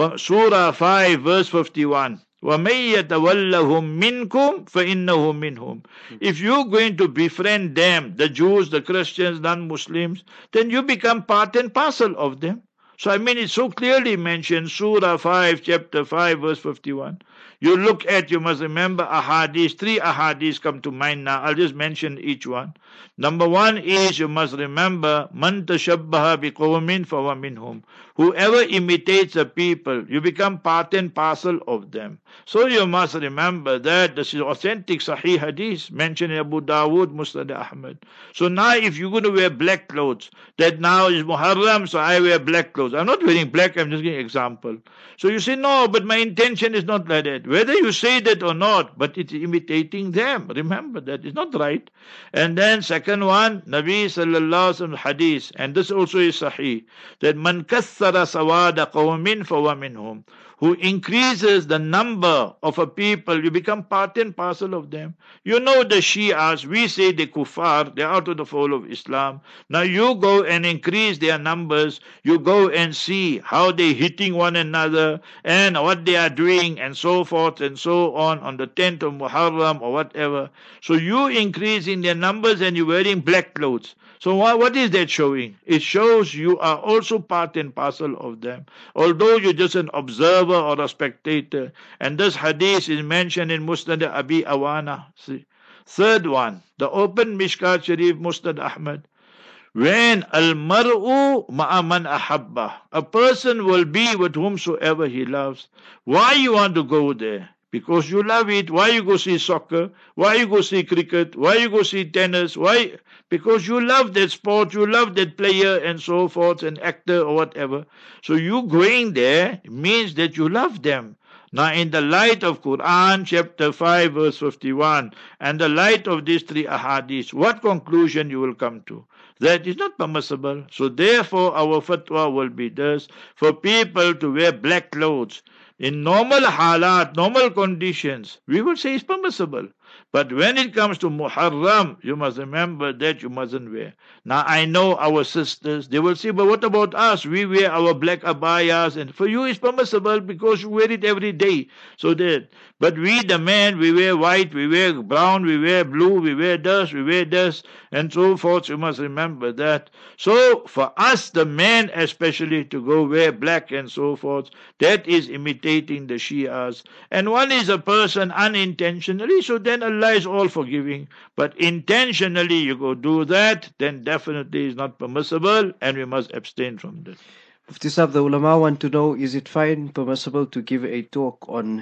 Surah 5 verse 51. وَمَن يَتَوَلَّهُم مِّنكُمْ فَإِنَّهُ مِنْهُمْ. If you're going to befriend them, the Jews, the Christians, non-Muslims, then you become part and parcel of them. So I mean, it's so clearly mentioned, Surah 5, chapter 5, verse 51. You look at, you must remember ahadith, 3 ahadith come to mind now. I'll just mention each one. Number 1 is, you must remember, Man tashabbaha biqawmin fahuwa minhum. Whoever imitates a people, you become part and parcel of them. So you must remember that this is authentic Sahih hadith mentioned in Abu Dawood, Musnad Ahmad. So now if you're going to wear black clothes, that now is Muharram, so I wear black clothes. I'm not wearing black, I'm just giving an example. So you say, no, but my intention is not like that. Whether you say that or not, but it's imitating them. Remember that, it's not right. And then second one, Nabi sallallahu alaihi wasallam hadith, and this also is Sahih, that man kathara sawada qawmin fahuwa minhum. Who increases the number of a people, you become part and parcel of them. You know the Shias, we say the kuffar, they're out of the fold of Islam. Now you go and increase their numbers, you go and see how they're hitting one another and what they are doing and so forth and so on the 10th of Muharram or whatever. So you increasing their numbers and you're wearing black clothes. So what is that showing? It shows you are also part and parcel of them. Although you're just an observer or a spectator. And this hadith is mentioned in Musnad Abi Awana. See? Third one, the open Mishkat Sharif Musnad Ahmad. When al-mar'u ma'aman ahabba, a person will be with whomsoever he loves. Why you want to go there? Because you love it. Why you go see soccer? Why you go see cricket? Why you go see tennis? Why? Because you love that sport, you love that player and so forth, an actor or whatever. So you going there means that you love them. Now in the light of Quran chapter 5 verse 51 and the light of these 3 ahadith, what conclusion you will come to? That is not permissible. So therefore our fatwa will be this, for people to wear black clothes. In normal halat, normal conditions, we will say it's permissible. But when it comes to Muharram, you must remember that you mustn't wear. Now I know our sisters, they will say, but what about us? We wear our black abayas, and for you it's permissible because you wear it every day. So that, but we the men, we wear white, we wear brown, we wear blue, we wear this, and so forth. You must remember that. So for us the men especially to go wear black and so forth, that is imitating the Shias. And one is a person unintentionally, so then Allah is all forgiving. But intentionally you go do that, then definitely is not permissible, and we must abstain from that. Mufti Sahab, the ulama want to know, is it fine, permissible to give a talk of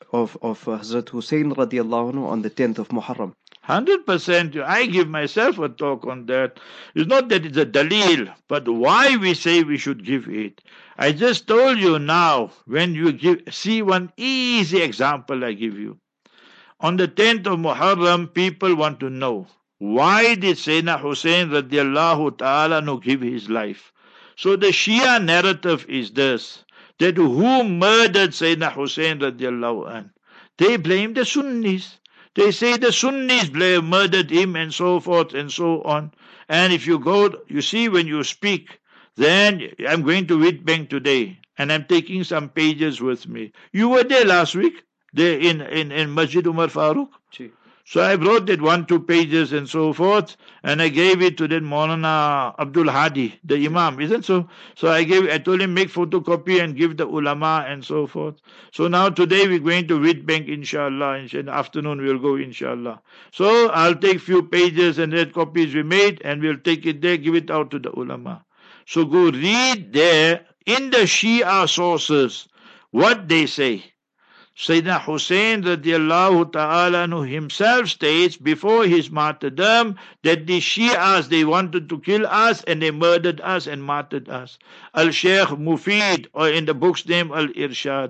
Hazrat Hussein radiallahu anhu on the 10th of Muharram? 100%. I give myself a talk on that. It's not that it's a dalil, but why we say we should give it. I just told you now, when you see one easy example I give you. On the 10th of Muharram, people want to know, why did Sayyidina Hussein radiallahu ta'ala no give his life? So the Shia narrative is this, that who murdered Sayyidina Hussein radiallahu anh? They blame the Sunnis. They say the Sunnis murdered him and so forth and so on. And if you go, you see when you speak, then I'm going to Witbank today and I'm taking some pages with me. You were there last week, there in Masjid Umar Farooq. So I wrote that 1-2 pages and so forth, and I gave it to that Maulana Abdul Hadi, the Imam, isn't so? So I told him make photocopy and give the ulama and so forth. So now today we're going to Wheat Bank, inshallah. In the afternoon we'll go, inshallah. So I'll take few pages and red copies we made, and we'll take it there, give it out to the ulama. So go read there in the Shia sources what they say. Sayyidina Hussein radiallahu ta'ala anhu himself states before his martyrdom that the Shias, they wanted to kill us and they murdered us and martyred us. Al-Shaykh Mufid, or in the book's name Al-Irshad,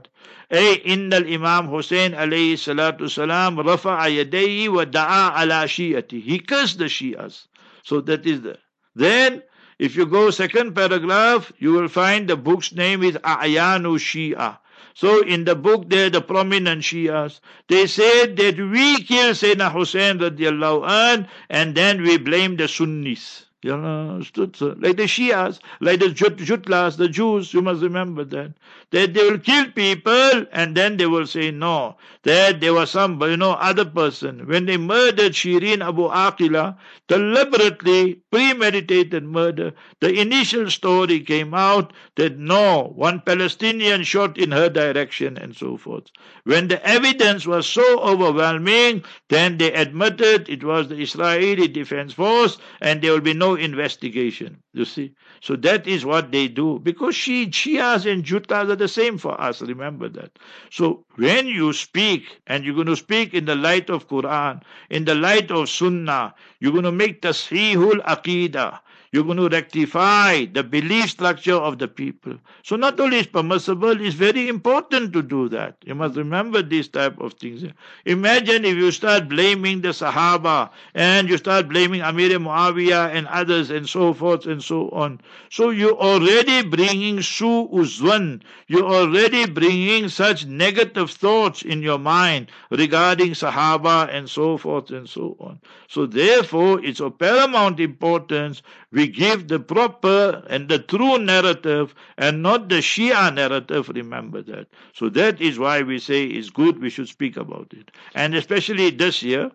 Innal Imam Hussein alayhi salatu salam rafa'a yadayhi wa da'a ala shi'ati. He cursed the Shias. So that is the. Then, if you go second paragraph, you will find the book's name is A'yanu Shia. So in the book there, the prominent Shias, they said that we killed Sayyidina Hussein radiallahu anh, and then we blame the Sunnis. You understood, sir? Like the Shias, like the Jutlas, the Jews, you must remember that. That they will kill people and then they will say no. That there was some, other person. When they murdered Shirin Abu Aqila, deliberately premeditated murder, the initial story came out that no, one Palestinian shot in her direction and so forth. When the evidence was so overwhelming, then they admitted it was the Israeli Defense Force and there will be no investigation. You see? So that is what they do. Because Shias and Jutlas are the same for us. Remember that. So when you speak, and you're going to speak in the light of Quran, in the light of Sunnah, you're going to make tasheehul aqidah. You're going to rectify the belief structure of the people. So not only is permissible, it's very important to do that. You must remember these type of things. Imagine if you start blaming the Sahaba and you start blaming Amir Muawiyah and others and so forth and so on. So you're already bringing su'uzwan. You're already bringing such negative thoughts in your mind regarding Sahaba and so forth and so on. So therefore, it's of paramount importance we give the proper and the true narrative and not the Shia narrative, remember that. So that is why we say it's good, we should speak about it. And especially this year,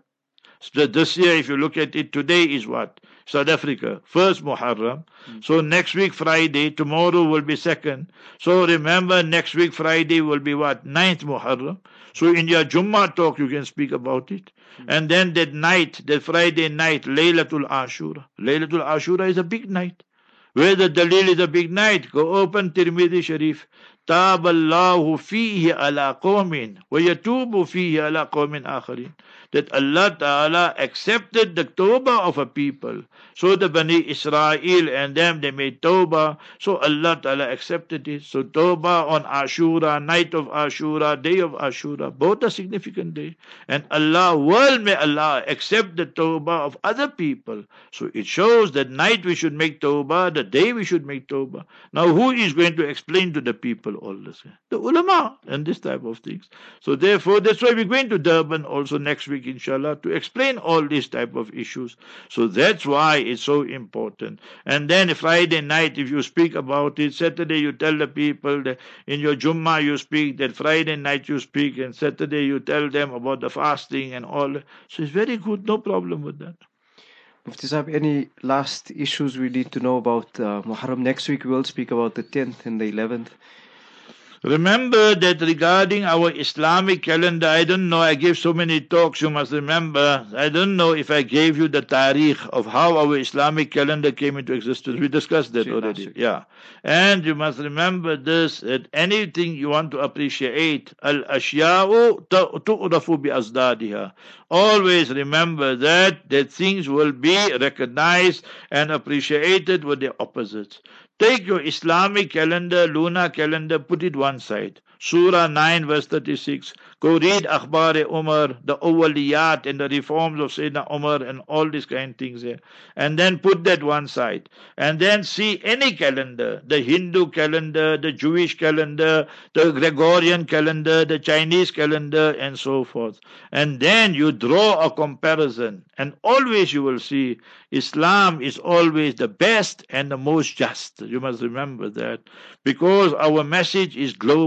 if you look at it, today is what? South Africa, first Muharram. So next week Friday, tomorrow will be second. So remember, next week Friday will be what? 9th Muharram. So in your Jummah talk you can speak about it. And then that night, that Friday night, Laylatul Ashura. Laylatul Ashura is a big night. Where the Dalil is a big night, go open Tirmidhi Sharif. تاب الله فيه على قوم ويتوب فيه على قوم آخرين. That Allah Ta'ala accepted the tawbah of a people. So the Bani Israel and them, they made tawbah. So Allah Ta'ala accepted it. So tawbah on Ashura, night of Ashura, day of Ashura, both are significant days. And may Allah accept the tawbah of other people. So it shows that night we should make tawbah, the day we should make tawbah. Now who is going to explain to the people all this? The ulama and this type of things. So therefore, that's why we're going to Durban also next week, inshallah, to explain all these type of issues. So that's why it's so important. And then Friday night, if you speak about it, Saturday you tell the people that in your Jummah you speak, that Friday night you speak, and Saturday you tell them about the fasting and all. So it's very good, no problem with that. Mufti Sahib, any last issues we need to know about Muharram? Next week we will speak about the 10th and the 11th. Remember that regarding our Islamic calendar, I don't know, I gave so many talks, you must remember. I don't know if I gave you the tariq of how our Islamic calendar came into existence. We discussed that already. Yeah. And you must remember this, that anything you want to appreciate, al-ashya'u tu'rafu bi-azdadiha. Always remember that things will be recognized and appreciated with their opposites. Take your Islamic calendar, lunar calendar, put it one side. Surah 9 verse 36. Go read Akhbar-e Umar, the Awwaliyat and the reforms of Sayyidina Umar and all these kind of things there. And then put that one side. And then see any calendar, the Hindu calendar, the Jewish calendar, the Gregorian calendar, the Chinese calendar and so forth. And then you draw a comparison. And always you will see Islam is always the best and the most just. You must remember that. Because our message is global.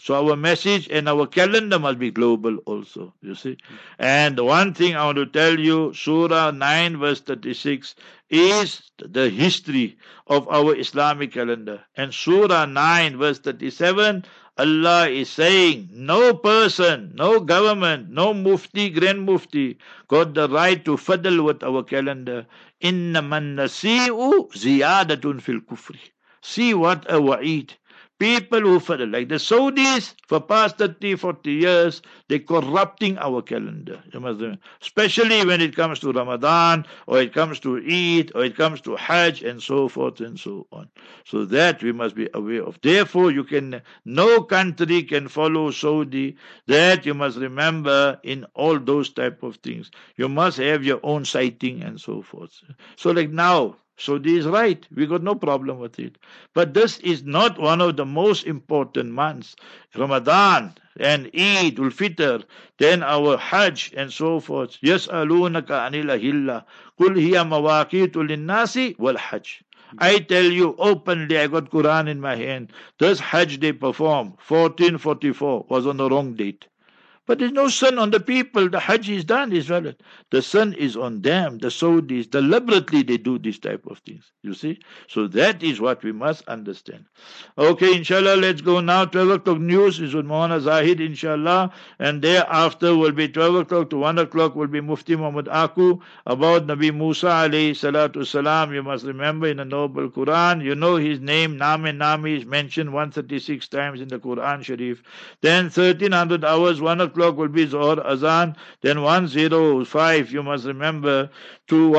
So our message and our calendar must be global also, you see. And one thing I want to tell you, Surah 9 verse 36 is the history of our Islamic calendar. And Surah 9 verse 37, Allah is saying, no person, no government, no mufti, grand mufti got the right to fiddle with our calendar. Innaman nasi'u ziyadatun fil kufri. See what a wa'id. People who fiddle, like the Saudis, for past 30, 40 years, they're corrupting our calendar. You must know, especially when it comes to Ramadan, or it comes to Eid, or it comes to Hajj, and so forth and so on. So that we must be aware of. Therefore, no country can follow Saudi. That you must remember in all those type of things. You must have your own sighting and so forth. So like now, Saudi is right. We got no problem with it. But this is not one of the most important months. Ramadan and Eid, Ul-Fitr, then our Hajj and so forth. يَسْأَلُونَكَ عَنِ الْأَهِلَّةِ قُلْ هِيَ مَوَاقِيتُ لِلنَّاسِ وَالْحَجِّ. I tell you openly, I got Quran in my hand. This Hajj they perform, 1444, was on the wrong date. But there's no sin on the people. The Hajj is done, is valid. The sin is on them, the Saudis. Deliberately they do this type of things. You see? So that is what we must understand. Okay, inshallah, let's go now. 12 o'clock news is with Maulana Zahid, inshallah. And thereafter will be 12 o'clock to 1 o'clock will be Mufti Muhammad Aku about Nabi Musa alayhi salatu salam. You must remember in the Noble Quran, you know his name, Nami is mentioned 136 times in the Quran Sharif. Then 1300 hours, 1 o'clock will be Zohar Azan, then 105 you must remember to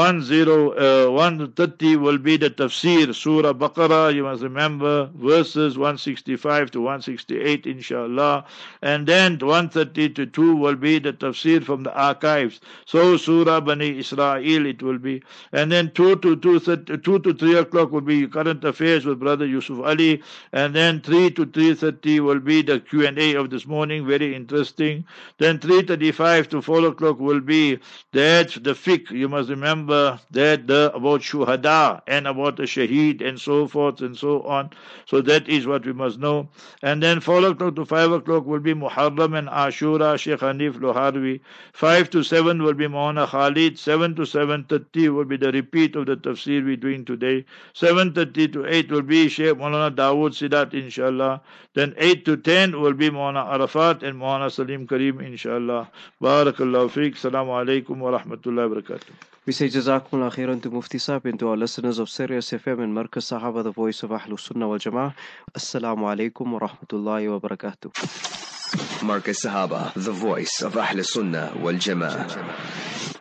130 will be the Tafsir, Surah Baqarah, you must remember, verses 165 to 168 inshallah, and then 130 to 2 will be the Tafsir from the archives, so Surah Bani Israel it will be, and then 2 to 3 o'clock will be current affairs with Brother Yusuf Ali, and then 3 to 3:30 will be the Q&A of this morning, very interesting. Then 3:35 to 4 o'clock will be that the fiqh. You must remember that about shuhada and about the shaheed and so forth and so on. So that is what we must know. And then 4 o'clock to 5 o'clock will be Muharram and Ashura, Sheikh Hanif Loharwi. 5 to 7 will be Maulana Khalid. 7 to 7:30 will be the repeat of the tafsir we're doing today. 7:30 to 8 will be Sheikh Maulana Dawood Sidat, inshallah. Then 8 to 10 will be Maulana Arafat and Maulana Salim Kareem, inshallah. Barakallahu feek. Assalamu alaikum wa rahmatullahi wa barakatuh. We say Jazakumullah khairan to Mufti Sahib and to our listeners of Sirius FM and Markaz Sahaba, the voice of Ahlus Sunnah wal Jama'ah. Assalamu alaikum wa rahmatullahi wa barakatuh. Markaz Sahaba, the voice of Ahlus Sunnah wal Jama'ah.